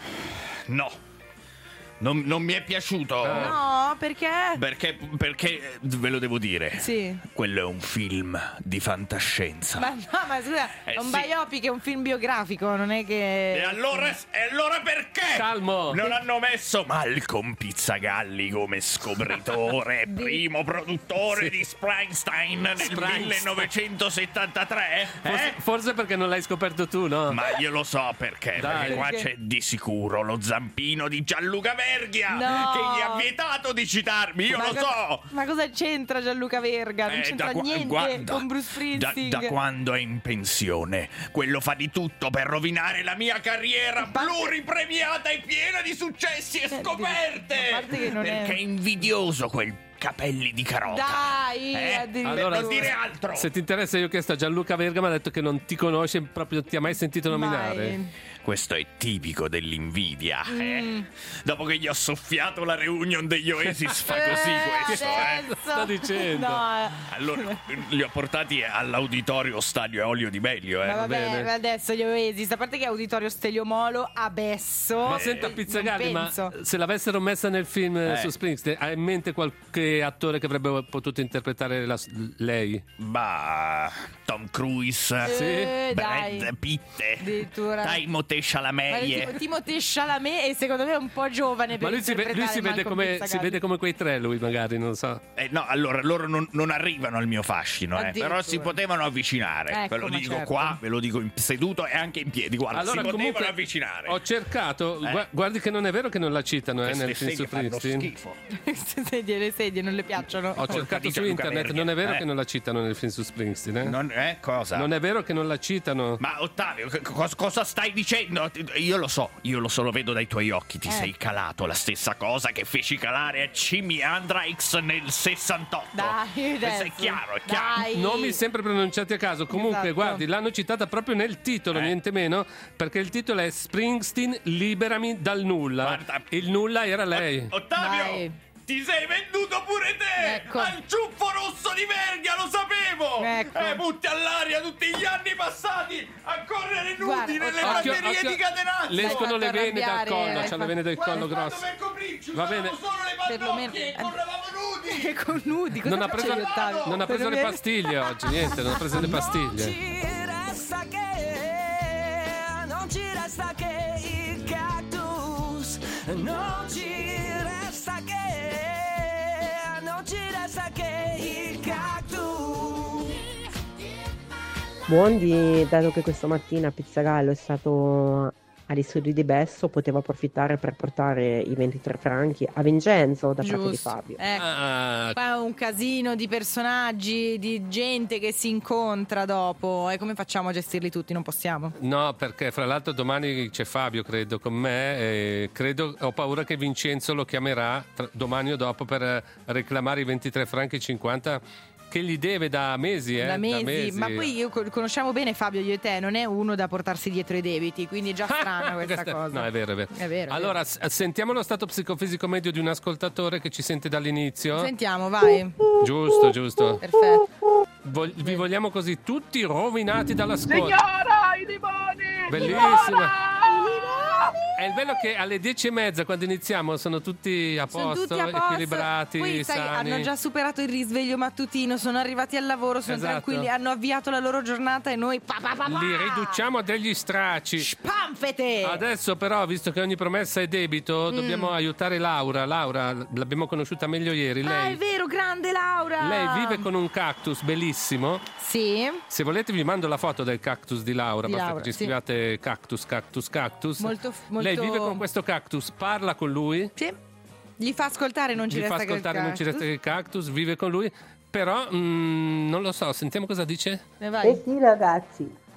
No. Non, non mi è piaciuto.
No, perché?
Perché, perché, eh, ve lo devo dire.
Sì.
Quello è un film di fantascienza.
Ma no, ma scusa,
Eh,
è un
sì.
biopic, è un film biografico, non è che...
E allora, e allora perché?
Calmo.
Non hanno messo Malcolm Pizzagalli come scopritore, primo produttore di Springsteen nel
Springsteen.
millenovecentosettantatré?
Forse,
Eh?
forse perché non l'hai scoperto tu, no?
Ma io lo so perché,
Dai.
perché qua
Perché?
c'è di sicuro lo zampino di Gianluca Verghia
No.
che gli ha vietato di citarmi, io
Ma
lo
cosa-
so.
Ma cosa c'entra Gianluca Verga? Non
Eh,
c'entra
da qua-
niente
guarda,
con Bruce
Da,
Springsteen.
da quando è in pensione, quello fa di tutto per rovinare la mia carriera pluripremiata e piena di successi e scoperte.
a parte che non è-
Perché è invidioso quel capelli di carota.
Dai,
Eh?
addirittura.
Allora,
non dire altro.
se ti interessa, io ho chiesto a Gianluca Verga, mi ha detto che non ti conosce, proprio ti ha mai sentito nominare.
Mai.
Questo è tipico dell'invidia. eh.
Mm.
Dopo che gli ho soffiato la reunion degli Oasis fa così
Eh,
questo, eh.
adesso.
Sta dicendo?
No, eh.
Allora, li ho portati all'auditorio Stadio Olio di Meglio, eh.
Ma vabbè,
bene.
ma adesso gli Oasis, a parte che Auditorio Stelio Molo a Besso.
Ma senta,
eh,
Pizzagalli,
non
ma
penso.
se l'avessero messa nel film eh,
Eh.
su Springsteen, hai in mente qualche attore che avrebbe potuto interpretare la- lei?
Bah, Tom Cruise,
Eh,
Brad
dai.
Pitt,
Addirittura.
Timothée Chalamet.
Guarda, Timothée Chalamet e secondo me è un po' giovane per
Ma lui si, ve- lui
interpretare
si vede
Malcolm
come, si
Pizzagalli.
vede come quei tre, lui magari, non so.
Eh, no, allora loro non, non arrivano al mio fascino, eh,
Addirittura.
però si potevano avvicinare.
Ecco,
ve lo
ma
dico
certo.
qua, ve lo dico in seduto e anche in piedi. Guarda,
Allora,
si potevano
comunque,
avvicinare.
Ho cercato,
Eh.
gua- guardi che non è vero che non la citano eh,
Queste
nel film su
sedie fanno
Springsteen.
schifo.
Queste sedie, le sedie non le piacciono.
Ho cercato
di
su
Gianluca
internet,
Verga,
non è vero
eh.
che non la citano nel film su Springsteen. Eh?
Non, eh, cosa?
Non è vero che non la citano.
Ma Ottavio, che- cos- cosa stai dicendo? Io lo so, io lo so, lo vedo dai tuoi occhi, ti
Eh.
sei calato la stessa cosa che feci calare a Jimi Hendrix nel sessantotto.
Dai,
Questo è
adesso.
chiaro, è chiaro.
Dai.
Nomi sempre pronunciati a caso. Comunque,
Esatto.
guardi, l'hanno citata proprio nel titolo,
Eh.
niente meno, perché il titolo è Springsteen, liberami dal nulla.
Guarda.
Il nulla era lei.
Ottavio,
Dai.
ti sei venduto pure te
Ecco.
al ciuffo rosso di Verga, lo sapevo!
Ecco.
Eh, butti all'aria tutti gli anni passati a correre nudi
Guarda,
nelle
occhio,
praterie
occhio,
di Catenaccio!
le escono le
fatto
vene dal
arrabbiare,
collo,
hai
c'ha le
fatto-
vene del
Guarda,
collo
ho fatto
grosse.
per coprirci,
Va
usavamo
bene.
solo le
Perlomeno-
pannocchie e correvamo nudi!
Che con nudi, cosa
Non ha, preso,
facevi, Ottavio?
non ha preso le
Perlomeno-
pastiglie oggi, niente, non ha preso le pastiglie.
resta che, non ci resta che il cactus, non ci resta che, non ci resta che il cactus.
Buondì, dato che questa mattina Pizzagallo è stato agli studi di Besso, poteva approfittare per portare i ventitré franchi a Vincenzo da parte di
Giusto.
Fabio.
Ecco.
Ah,
Qua è un casino di personaggi, di gente che si incontra dopo. E come facciamo a gestirli tutti? Non possiamo.
no, perché fra l'altro domani c'è Fabio, credo, con me. E credo, ho paura che Vincenzo lo chiamerà tra- domani o dopo per reclamare i ventitré franchi e cinquanta che gli deve da mesi, eh,
da, mesi. Ma poi io co- conosciamo bene Fabio, io e te, non è uno da portarsi dietro i debiti, quindi è già strana questa
Questa-
cosa.
No, è vero, è vero.
È vero, è
Allora, s- sentiamo lo stato psicofisico medio di un ascoltatore che ci sente dall'inizio.
Sentiamo, vai.
Giusto, giusto.
Perfetto.
Vol- vi vogliamo così tutti rovinati dall'ascolto.
Signora, i limoni!
Bellissima. È il bello che alle dieci e mezza, quando iniziamo, sono tutti a
Sono
posto,
tutti a posto.
equilibrati,
Poi sai,
sani.
hanno già superato il risveglio mattutino, sono arrivati al lavoro, sono
Esatto.
tranquilli, hanno avviato la loro giornata e noi pa, pa, pa, pa.
Li riduciamo a degli stracci.
Panfete!
Adesso però, visto che ogni promessa è debito,
Mm.
dobbiamo aiutare Laura. Laura, l'abbiamo conosciuta meglio ieri.
Ah, è
Lei,
vero, grande Laura!
lei vive con un cactus bellissimo.
Sì.
Se volete vi mando la foto del cactus di Laura,
Di
basta
Laura,
che ci
sì.
scriviate cactus, cactus, cactus.
Molto, molto...
Lei vive con questo cactus, parla con lui,
Sì. Gli fa ascoltare, non ci
gli
resta
fa ascoltare
che il
Non ci resta
cactus.
che il cactus, vive con lui, però mm, non lo so, sentiamo cosa dice.
E vai.
Eh sì ragazzi,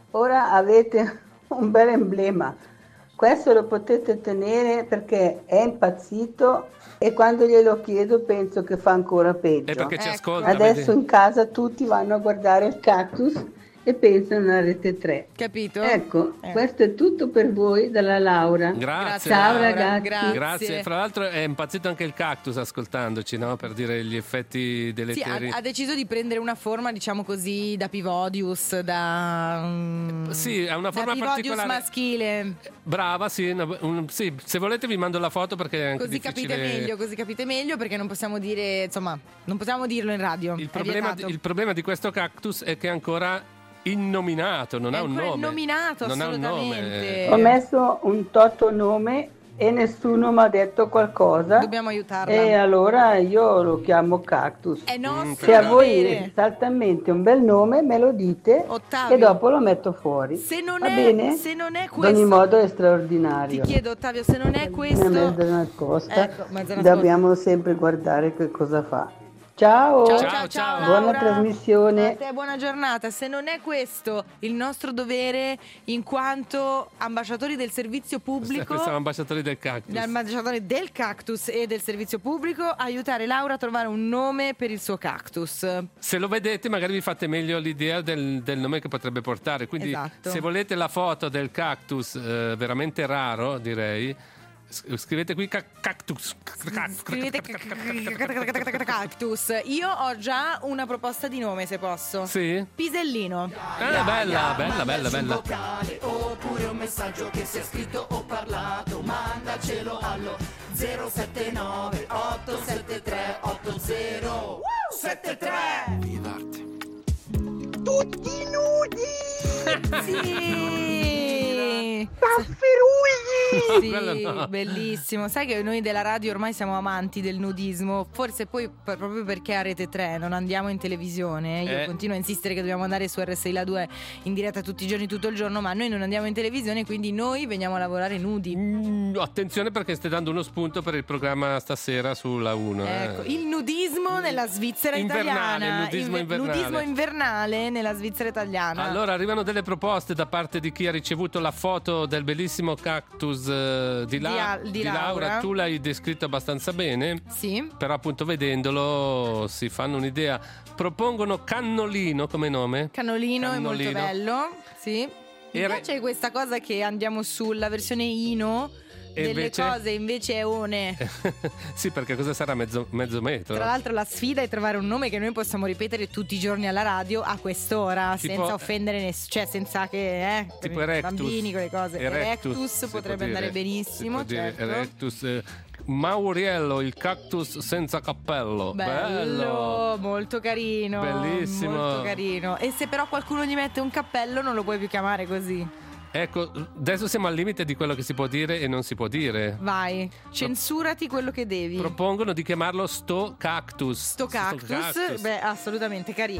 ora avete un bel emblema. Questo lo potete tenere perché è impazzito e quando glielo chiedo penso che fa ancora peggio.
È perché ci ascolta,
Adesso
vedi?
in casa tutti vanno a guardare il cactus e pensano a Rete tre.
Capito?
Ecco,
Eh.
questo è tutto per voi dalla Laura.
Grazie.
Ciao
Laura.
ragazzi.
Grazie.
Grazie. Fra l'altro è impazzito anche il cactus ascoltandoci, no? Per dire gli effetti
Sì,
deleteri.
ha, ha deciso di prendere una forma, diciamo così, da Pivodius, da... mm,
Sì, ha una forma
da Pivodius
particolare.
maschile.
Brava, sì, una- un- sì, se volete vi mando la foto perché è anche
Così
difficile.
capite meglio, così capite meglio, perché non possiamo dire, insomma, non possiamo dirlo in radio.
Il
è
problema,
vietato.
il problema di questo cactus è che è ancora innominato, non
È
ha un
ancora
nome.
innominato,
non ha un
assolutamente.
nome.
Ho messo un toto nome e nessuno mi ha detto qualcosa.
Dobbiamo aiutarla.
E allora io lo chiamo cactus.
È nostro
Se a
dovere.
voi saltamente un bel nome me lo dite
Ottavio.
e dopo lo metto fuori.
Se non
Va
è-
bene?
se non è
Ad
questo-
ogni modo è
Ti
straordinario.
chiedo, Ottavio, se non è
Una
questo...
mezza nascosta.
Ecco, mezza nascosta.
Dobbiamo sempre guardare che cosa fa. Ciao,
Ciao, ciao, ciao,
buona
Laura.
trasmissione.
A te buona giornata. Se non è questo il nostro dovere in quanto ambasciatori del servizio pubblico,
Siamo ambasciatori del cactus.
ambasciatori del cactus e del servizio pubblico, aiutare Laura a trovare un nome per il suo cactus.
Se lo vedete magari vi fate meglio l'idea del, del nome che potrebbe portare. Quindi
Esatto.
se volete la foto del cactus eh, veramente raro, direi, s- scrivete qui ca- cactus.
Scrivete cactus. Io ho già una proposta di nome, se posso.
Sì?
Pisellino.
Ah, bella, bella, bella, bella.
Oppure un messaggio che sia scritto o parlato, mandacelo allo zero sette nove otto sette tre otto zero sette tre.
Tutti nudi!
Sì.
Tafferugli!
Sì,
Quello no.
bellissimo. Sai che noi della radio ormai siamo amanti del nudismo. Forse poi per- proprio perché a Rete tre non andiamo in televisione. Io
Eh.
continuo a insistere che dobbiamo andare su R sei La due in diretta tutti i giorni, tutto il giorno. Ma noi non andiamo in televisione, quindi noi veniamo a lavorare nudi.
Mm, attenzione perché stai dando uno spunto per il programma stasera sulla uno. eh.
Ecco, il nudismo nella Svizzera
Invernale,
italiana.
il nudismo invernale.
nudismo invernale nella Svizzera italiana.
Allora arrivano delle proposte da parte di chi ha ricevuto la foto del bellissimo cactus eh, di, La-
Di Al- di
di
Laura.
Tu l'hai descritto abbastanza bene.
Sì.
Però appunto vedendolo si fanno un'idea. Propongono Cannolino come nome.
Cannolino, è molto
Cannolino.
bello. Sì. Mi
Era-
piace questa cosa che andiamo sulla versione Ino
E
delle
invece?
cose, invece è one.
Sì, perché cosa sarà mezzo, mezzo metro?
Tra l'altro la sfida è trovare un nome che noi possiamo ripetere tutti i giorni alla radio a quest'ora,
Tipo-
senza offendere nessuno, cioè senza che eh,
Tipo
per i
Erectus.
bambini, quelle cose. Erectus,
si può
potrebbe
dire.
andare benissimo,
Si può dire
certo.
Erectus. eh, Mauriello, il cactus senza cappello.
Bello, molto carino.
Bellissimo.
Molto carino. E se però qualcuno gli mette un cappello non lo puoi più chiamare così.
Ecco, adesso siamo al limite di quello che si può dire e non si può dire.
Vai, censurati quello che devi.
Propongono di chiamarlo sto cactus.
Sto cactus, beh, assolutamente carino.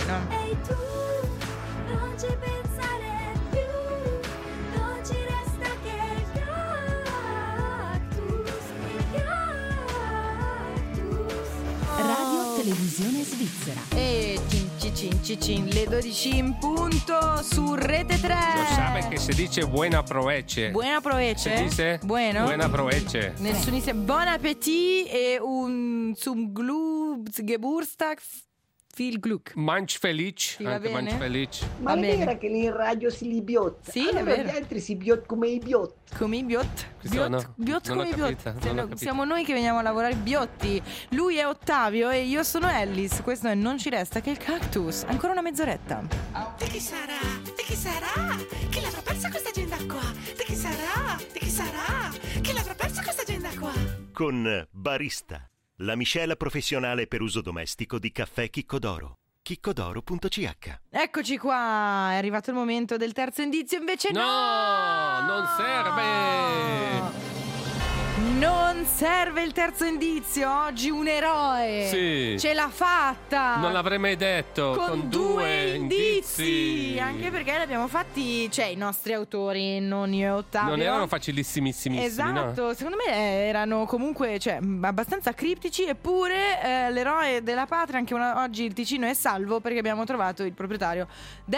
Non ci pensare più, non ci resta che il cactus, il cactus.
Radio Televisione Svizzera.
E cin cin cin cin cin, le dodici in punto su Rete tre.
Lo sabe che si dice buena proece.
Buena proece.
Si dice?
Bueno.
Buena proece.
Nessuno dice buon appetit e un zum Geburtstag viel Glück.
Manch felice,
Ti va
anche
bene?
manch felice.
Ma
Va
è
bene.
vero che lì in radio si li biotta?
Sì, è
allora
vero.
gli altri si biot come i biot.
Come i biot?
Chi
Biot,
sono?
biot
Non
come
ho
i biot.
capito,
Se
non ho
no-
capito.
siamo noi che veniamo a lavorare biotti. Lui è Ottavio e io sono Ellis. Questo è Non ci resta che il cactus. Ancora una mezz'oretta.
Di chi sarà? Di chi sarà? Chi l'avrà persa questa agenda qua? Di chi sarà? Di chi sarà? Chi l'avrà persa questa agenda qua?
Con Barista, la miscela professionale per uso domestico di caffè Chicco d'Oro. chiccodoro punto c h.
Eccoci qua, è arrivato il momento del terzo indizio, invece no!
No, non serve.
Non serve il terzo indizio, oggi un eroe
Sì.
ce l'ha fatta.
Non l'avrei mai detto.
Con,
Con,
due indizi.
indizi.
Anche perché li abbiamo fatti, cioè i nostri autori, non io e Ottavio.
Non erano facilissimissimi.
Esatto,
no?
secondo me erano comunque, cioè, abbastanza criptici. Eppure eh, l'eroe della patria, anche una, oggi il Ticino è salvo perché abbiamo trovato il proprietario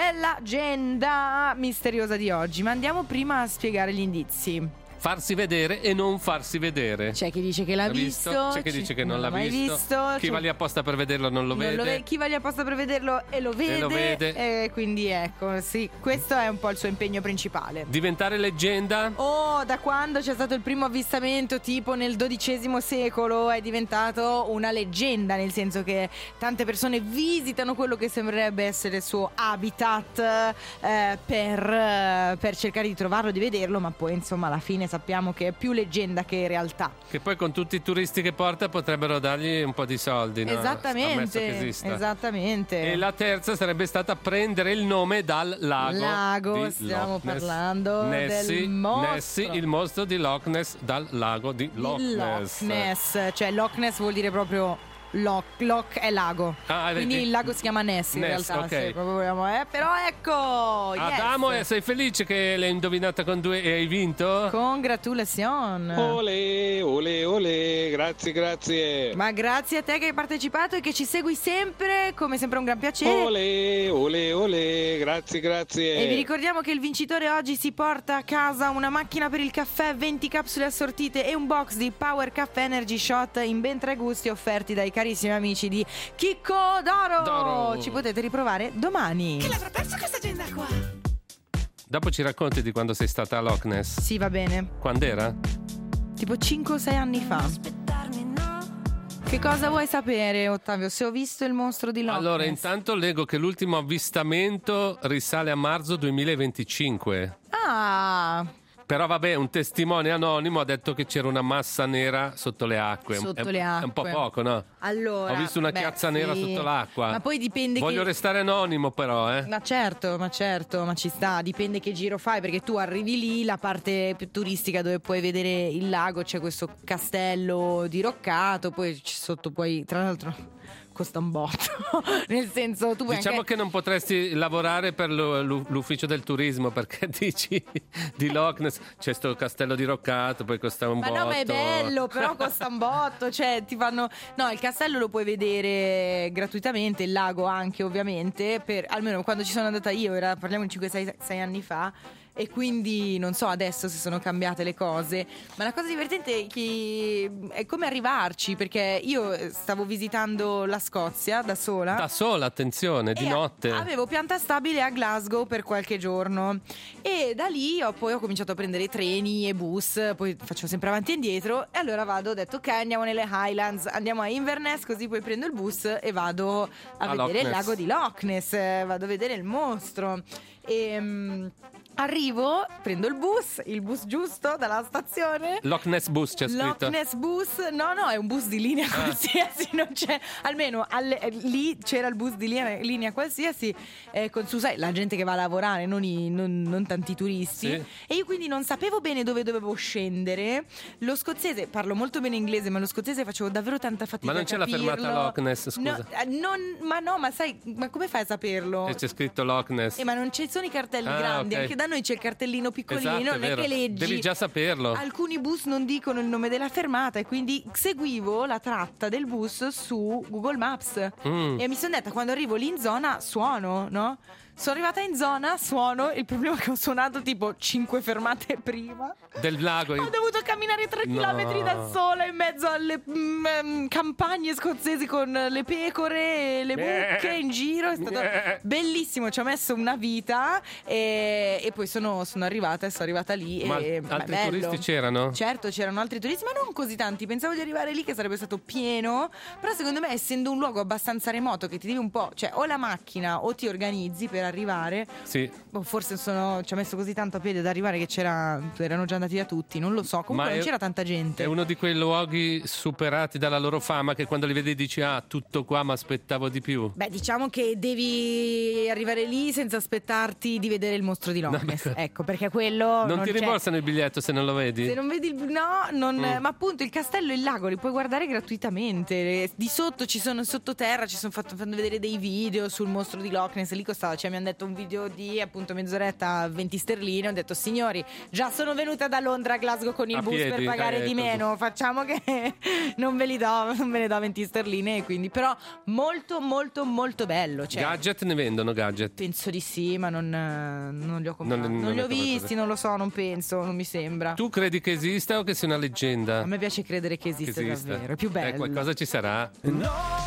dell'agenda misteriosa di oggi. Ma andiamo prima a spiegare gli indizi.
Farsi vedere e non farsi vedere.
C'è chi dice che l'ha
L'ha
visto,
C'è chi
ci-
dice che non, l'ha
mai
visto,
visto,
Chi
c'è-
va lì apposta per vederlo non lo
Non
vede.
lo ve- chi va lì apposta per vederlo e lo vede,
lo vede.
E quindi ecco, sì, questo è un po' il suo impegno principale.
Diventare leggenda?
Oh, da quando c'è stato il primo avvistamento, tipo nel dodicesimo secolo, è diventato una leggenda, nel senso che tante persone visitano quello che sembrerebbe essere il suo habitat eh, per, eh, per cercare di trovarlo, di vederlo, ma poi insomma alla fine sappiamo che è più leggenda che realtà.
Che poi con tutti i turisti che porta potrebbero dargli un po' di soldi, no? Ammesso che
Esattamente,
esista.
esattamente.
E la terza sarebbe stata prendere il nome dal lago.
Lago,
di
stiamo
Loch Ness.
parlando
Nessie,
del mostro.
Nessie, il mostro di Loch Ness dal lago di Loch
Il
Ness.
Loch Ness, cioè Loch Ness vuol dire proprio Loch, Loch è lago.
Ah,
Quindi
vedi?
il lago si chiama Ness in
Ness,
realtà,
ok.
se proprio vogliamo, eh. Però ecco, yes.
Adamo, eh, sei felice che l'hai indovinata con due e hai vinto?
Congratulazioni.
Ole, ole, ole, grazie, grazie.
Ma grazie a te che hai partecipato e che ci segui sempre, come sempre un gran piacere.
Ole, ole, ole, grazie, grazie.
E vi ricordiamo che il vincitore oggi si porta a casa una macchina per il caffè, venti capsule assortite e un box di Power Caffè Energy Shot in ben tre gusti offerti dai carissimi amici di Chicco D'Oro.
D'Oro.
Ci potete riprovare domani.
Che l'avrà persa questa agenda qua?
Dopo ci racconti di quando sei stata a Loch Ness.
Sì, va bene.
Quando era?
Tipo cinque o sei anni fa. Che cosa vuoi sapere, Ottavio? Se ho visto il mostro di Loch
Allora,
Ness.
intanto leggo che l'ultimo avvistamento risale a marzo duemilaventicinque.
Ah,
Però vabbè, un testimone anonimo ha detto che c'era una massa nera sotto le acque.
Sotto
è,
le
È un po'
acque.
poco, no?
allora.
Ho visto una
beh,
chiazza
sì.
nera sotto l'acqua.
Ma poi dipende
Voglio
che...
restare anonimo però, eh.
Ma certo, ma certo, ma ci sta, dipende che giro fai, perché tu arrivi lì, la parte più turistica dove puoi vedere il lago, c'è questo castello diroccato, poi ci sotto poi, tra l'altro, costa un botto, nel senso tu puoi
Diciamo
anche...
che non potresti lavorare per lo- lu- l'ufficio del turismo perché dici di Loch Ness c'è sto castello diroccato, poi costa un
Ma
botto.
no, ma è bello, però costa un botto, cioè ti fanno... No, il castello lo puoi vedere gratuitamente, il lago anche ovviamente, per... almeno quando ci sono andata io, era, parliamo di cinque sei anni fa, e quindi non so adesso se sono cambiate le cose, ma la cosa divertente è, che è come arrivarci, perché io stavo visitando la Scozia da sola.
Da sola, attenzione, di
E
notte.
Avevo pianta stabile a Glasgow per qualche giorno e da lì ho, poi ho cominciato a prendere treni e bus, poi faccio sempre avanti e indietro e allora vado, ho detto ok, andiamo nelle Highlands, andiamo a Inverness, così poi prendo il bus e vado a,
A
vedere
Loch
il
Ness.
lago di Loch Ness, eh, vado a vedere il mostro e mm, arrivo, prendo il bus, il bus giusto dalla stazione.
Loch Ness Bus c'è
Loch
scritto.
Ness bus, no no è un bus di linea
Ah.
qualsiasi, non c'è, almeno alle- lì c'era il bus di linea, linea qualsiasi eh, con su sai la gente che va a lavorare, non, i- non- non tanti turisti,
Sì.
e io quindi non sapevo bene dove dovevo scendere. Lo scozzese, parlo molto bene inglese, ma lo scozzese facevo davvero tanta fatica
Ma non
a
c'è la
capirlo.
fermata a Loch Ness, scusa.
No, eh, non- ma no, ma sai, ma come fai a saperlo?
E c'è scritto Loch Ness.
Eh, ma non ci sono i cartelli
Ah,
grandi,
ok.
anche da noi c'è il cartellino piccolino,
Esatto, è
non è
vero.
che leggi.
Devi già saperlo.
Alcuni bus non dicono il nome della fermata e quindi seguivo la tratta del bus su Google Maps.
Mm.
E mi sono detta, quando arrivo lì in zona suono, no? Sono arrivata in zona, suono, il problema è che ho suonato tipo cinque fermate prima.
Del lago.
Ho dovuto camminare tre
No.
chilometri da sola in mezzo alle mm, ehm, campagne scozzesi con le pecore e le mucche in giro. È stato bellissimo, ci ho messo una vita e, e poi sono, sono arrivata e sono arrivata lì.
Ma
e,
altri
bello.
turisti c'erano?
Certo, c'erano altri turisti, ma non così tanti. Pensavo di arrivare lì che sarebbe stato pieno. Però secondo me, essendo un luogo abbastanza remoto che ti devi un po', cioè o la macchina o ti organizzi per arrivare.
Sì.
O forse sono, ci ha messo così tanto a piedi ad arrivare che c'era, erano già andati da tutti, non lo so. Comunque
Ma
non
è-
c'era tanta gente.
È uno di quei luoghi superati dalla loro fama che quando li vedi dici ah, tutto qua, ma aspettavo di più.
Beh, diciamo che devi arrivare lì senza aspettarti di vedere il mostro di Loch Ness. Ecco, perché quello
Non,
non
ti
c'è.
rimborsano il biglietto se non lo vedi?
Se non vedi il... No, non...
Mm.
ma appunto il castello e il lago li puoi guardare gratuitamente. Di sotto ci sono, sottoterra ci sono fatto fanno vedere dei video sul mostro di Loch Ness. Lì costava, cioè mi hanno detto un video di appunto mezz'oretta, venti sterline. Ho detto signori, già sono venuta da Londra a Glasgow con il
A
bus
piedi,
per pagare
eh,
di
così.
meno. Facciamo che non ve li do, non ve ne do venti sterline. E quindi, però molto molto molto bello. Cioè,
Gadget ne vendono, gadget.
penso di sì, ma non, non li ho comprati.
Non-
Non,
non
li ho
ne trovate.
visti, non lo so, non penso, non mi sembra.
Tu credi che esista o che sia una leggenda?
A me piace credere che
Che
esiste
esista.
davvero, è più bello.
Eh, qualcosa ci sarà.
Non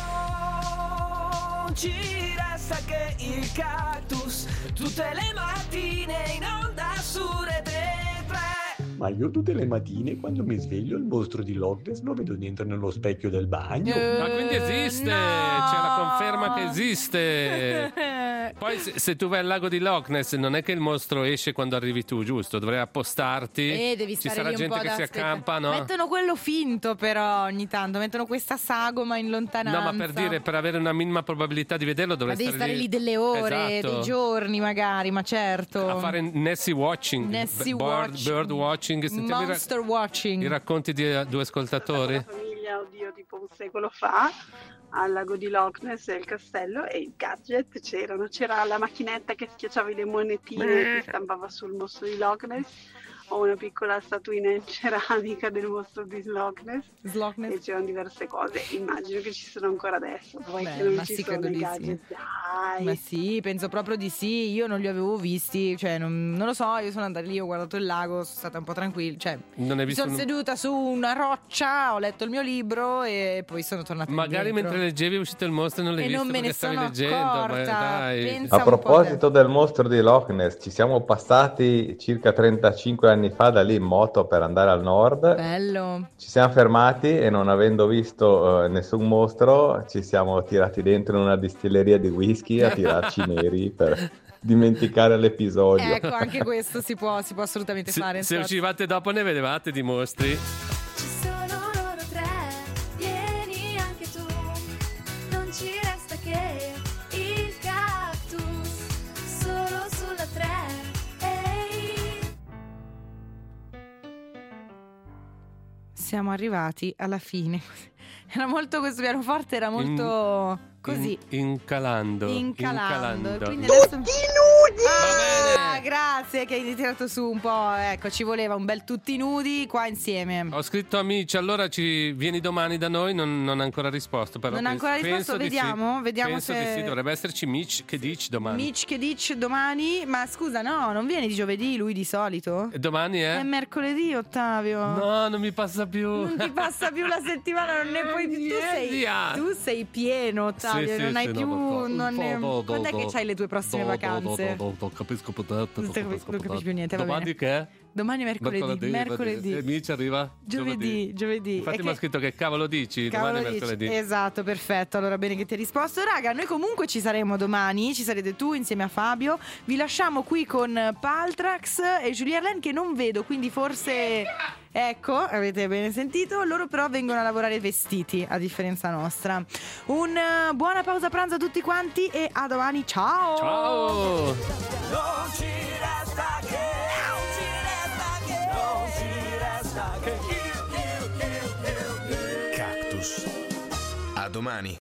ci resta che il cactus tutte le mattine in onda su Rete tre.
Ma io tutte le mattine quando mi sveglio il mostro di Loch Ness lo vedo dentro nello specchio del bagno.
Ma quindi esiste, c'è la conferma che esiste. Poi se, se tu vai al lago di Loch Ness non è che il mostro esce quando arrivi tu, giusto? Dovrai appostarti.
Eh, devi
Ci
stare
sarà
lì un
gente
po'
che
ad
si
aspettare.
accampa, no?
Mettono quello finto però ogni tanto, mettono questa sagoma in lontananza.
No, ma per dire, per avere una minima probabilità di vederlo
Ma
dovrei
devi stare lì delle ore,
Esatto.
dei giorni magari, ma certo.
A fare Nessie watching,
Nessie
bird,
watch-
bird watching. Sentiamo i ra-
Monster watching.
i racconti di eh, due ascoltatori.
famiglia, oddio, tipo un secolo fa, al lago di Loch Ness e il castello, e i gadget c'erano. C'era la macchinetta che schiacciavi le monetine e che stampava sul mostro di Loch Ness, o una piccola statuina in ceramica del mostro di Loch Ness,
Loch Ness.
e c'erano diverse cose. Immagino che ci sono ancora adesso, poi
Beh,
che non
ma
ci
sì,
sono
credo
i
di
gadget.
sì.
Dai.
Ma sì, penso proprio di sì. Io non li avevo visti, cioè non, non lo so. Io sono andata lì, ho guardato il lago, sono stata un po' tranquilla. Cioè,
Non hai
mi
visto
sono
un-
seduta su una roccia, ho letto il mio libro e poi sono tornata
Magari
indietro.
mentre leggevi è uscito il mostro e non l'hai
E
visto
non me ne
perché stavi
sono
leggendo. Ma
accorta.
dai.
Pensa
A
un po'
proposito del mostro di Loch Ness, ci siamo passati circa trentacinque anni fa da lì in moto per andare al nord.
Bello.
Ci siamo fermati e non avendo visto eh, nessun mostro, ci siamo tirati dentro in una distilleria di whisky a tirarci i neri per dimenticare l'episodio.
Ecco, anche questo si può, si può assolutamente
Se,
fare.
se
Scott.
uscivate dopo ne vedevate di mostri.
Ci sono loro tre, vieni anche tu. Non ci resta che il cactus, solo sulla tre. Ehi.
Siamo arrivati alla fine. Era molto, questo pianoforte era molto così.
In- incalando.
Incalando. Quindi
Incalando.
adesso... Ah, grazie che hai tirato su un po'. Ecco, ci voleva un bel tutti nudi qua insieme.
Ho scritto amici, allora ci vieni domani da noi, non, non ha ancora risposto. Però
Non ha
penso-
ancora risposto,
penso di
vediamo,
sì.
vediamo
penso
se-
di sì, dovrebbe esserci Mitch che dici domani.
Mitch che dice domani. Ma scusa, no, non viene di giovedì lui di solito?
E domani è?
È mercoledì, Ottavio.
No, non mi passa più.
Non ti passa più la settimana, non ne puoi più. Tu sei,
via.
tu sei pieno, Ottavio.
Sì, sì,
non hai
sì,
più.
no, no,
non ne-
no, no,
Quando è
no,
che
no.
c'hai le tue prossime
No, no,
vacanze?
No, no, no, non capisco potente.
Non capisco- non capisci più niente, va
Domani
bene.
che è?
Domani è mercoledì. Mercoledì.
E Mitch arriva?
Giovedì, giovedì.
Infatti
È
mi ha
che-
scritto che cavolo dici,
Cavolo
domani è
dici.
mercoledì.
Esatto, perfetto. Allora bene che ti hai risposto. Raga, noi comunque ci saremo domani. Ci sarete tu insieme a Fabio. Vi lasciamo qui con Paltrax e Julia Erlen che non vedo, quindi forse... Ecco, avete bene sentito. Loro però vengono a lavorare vestiti, a differenza nostra. Una buona pausa pranzo a tutti quanti e a domani. Ciao!
Ciao!
Non ci resta che, non ci resta che, non ci resta che.
Cactus. A domani.